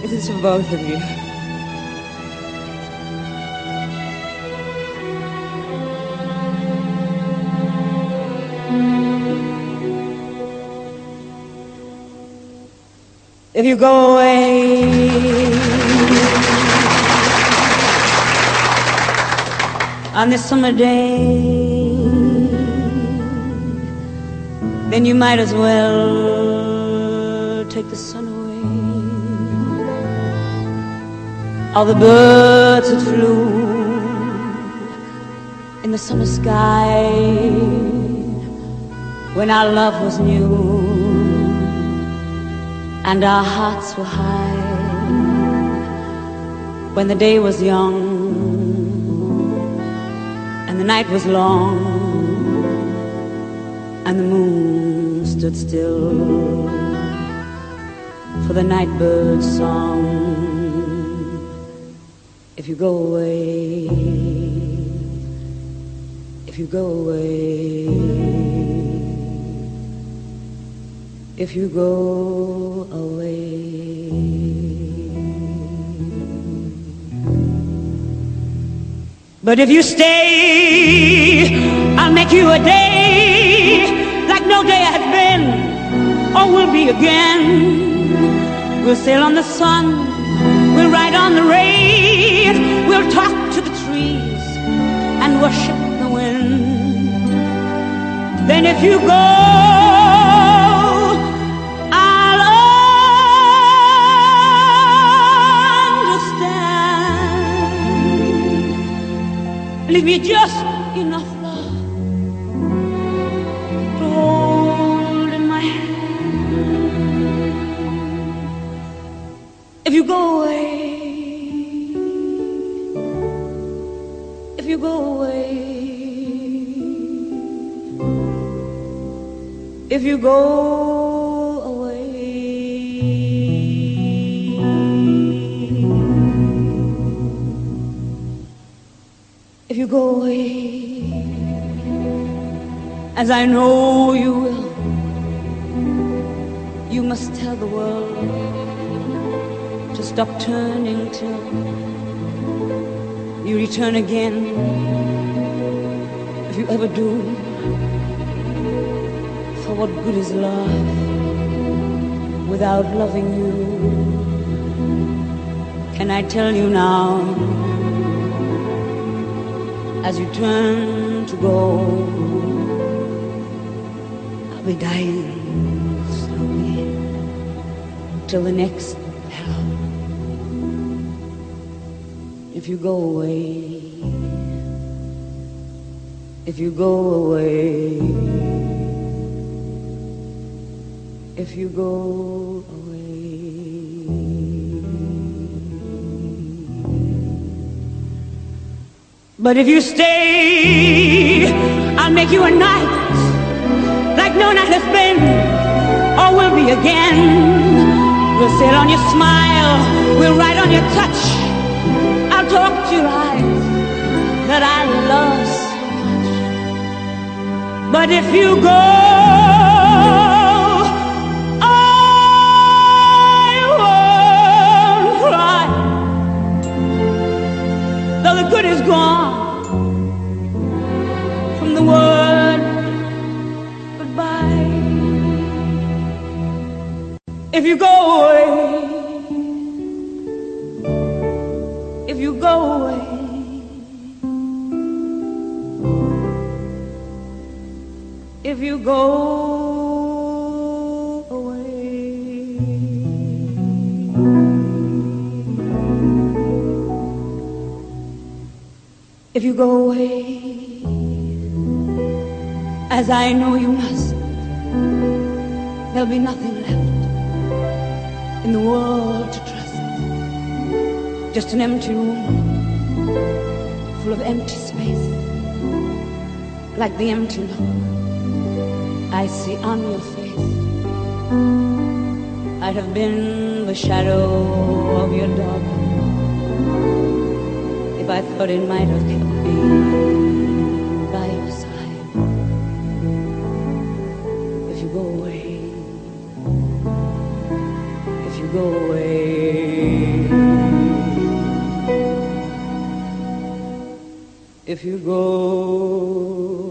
This is for both of you. If you go away, on this summer day, then you might as well take the sun away. All the birds that flew in the summer sky when our love was new and our hearts were high, when the day was young and the night was long and the moon stood still for the night bird's song. If you go away, if you go away, if you go away. But if you stay, I'll make you a day like no day has been or will be again. We'll sail on the sun, we'll ride on the rain, we'll talk to the trees and worship the wind. Then if you go, leave me just enough love to hold in my hand. If you go away, if you go away, if you go away, if you go away, as I know you will, you must tell the world to stop turning till you return again. If you ever do, for what good is love without loving you? Can I tell you now, as you turn to go, I'll be dying slowly till the next hello. If you go away, if you go away, if you go away. But if you stay, I'll make you a night like no night has been or will be again. We'll sail on your smile, we'll ride on your touch, I'll talk to your eyes that I love so much. But if you go, I won't cry, though the good is gone from the word goodbye. If you go away, if you go away, if you go away, if you go away, as I know you must, there'll be nothing left in the world to trust. Just an empty room full of empty space, like the empty look I see on your face. I'd have been the shadow of your dog if I thought it might have kept me by your side. If you go away, if you go away, if you go.